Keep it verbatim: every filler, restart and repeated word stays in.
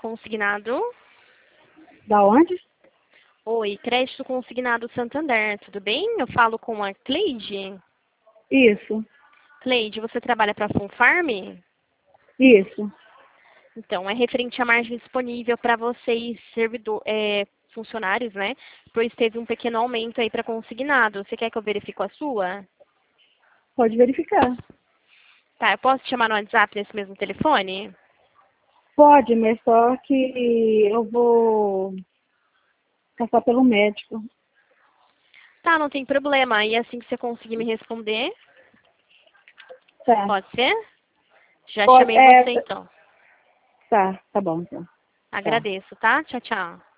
consignado. Da onde? Oi, crédito consignado Santander, tudo bem? Eu falo com a Cleide. Isso, Cleide, você trabalha para a Funfarm? isso. Então, é referente à margem disponível para vocês, servidor, é, funcionários, né? Pois teve um pequeno aumento aí para consignado. Você quer que eu verifique a sua? Pode verificar. Tá, eu posso te chamar no WhatsApp nesse mesmo telefone? Pode, mas só que eu vou passar pelo médico. Tá, não tem problema. E assim que você conseguir me responder, Tá. pode ser? Já Pode, chamei é, você então. tá, tá bom, então. Tá. Agradeço, tá? Tchau, tchau.